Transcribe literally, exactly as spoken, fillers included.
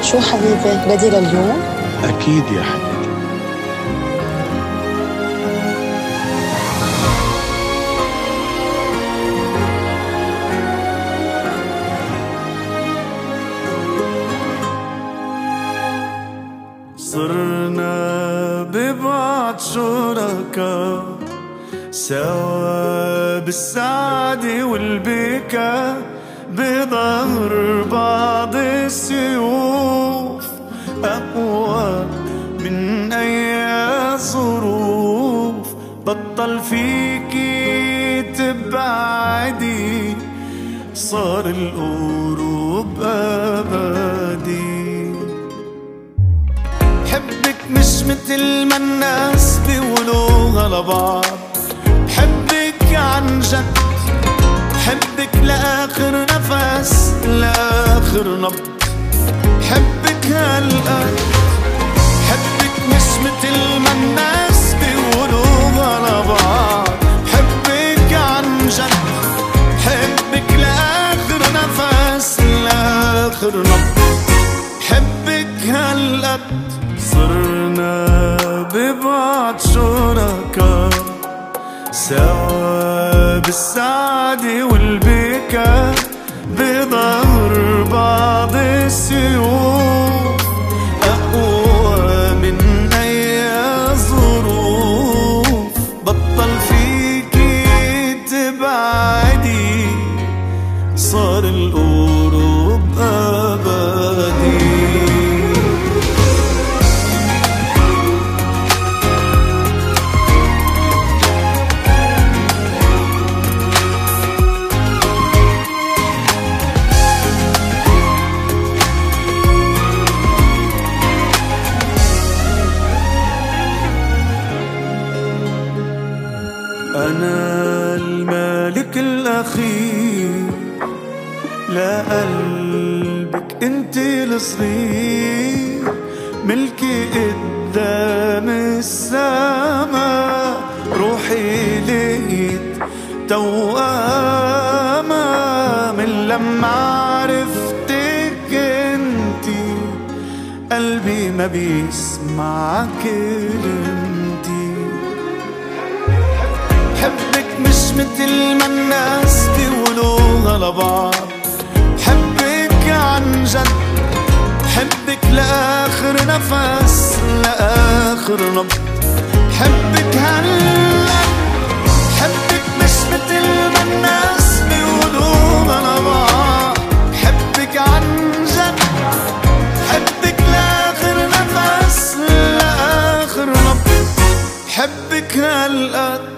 شو حبيبي بدي لليوم؟ أكيد يا حبيبي. صرنا ببعض شركاء سوا بالسعادة والبكا، بظهر بعض السيوف أقوى من أي ظروف. بطل فيكي تبعدي، صار القرب أبدي. بحبك مش متل ما الناس بيقولوها لبعض، بحبك عن جد، بحبك لآخر نفس لآخر نبض. بحبك هالقد، بحبك مش متل ما الناس بيقولوها لبعض، بحبك عن جد، بحبك لآخر نفس لآخر نبض. بحبك هالقد. صرنا ببعض شركاء سوا بالسعادة والبكا، بظهر بعض السيوف أقوى من أي ظروف. بطل فيكي تبعدي، صار القرب أبدي. أنا المالك الأخير لقلبك، انت الصغير، ملكي قدام السما. روحي لقيت توأمة من لما عرفتك انتي، قلبي ما بيسمع كلمتي. بحبك مش متل ما الناس بيقولوها لبعض، بحبك عن جد، بحبك لآخر نفس لآخر نبض. بحبك هلا، بحبك مش متل ما الناس بيقولوها لبعض، بحبك عن جد، بحبك لآخر نفس لآخر نبض. بحبك هالقد.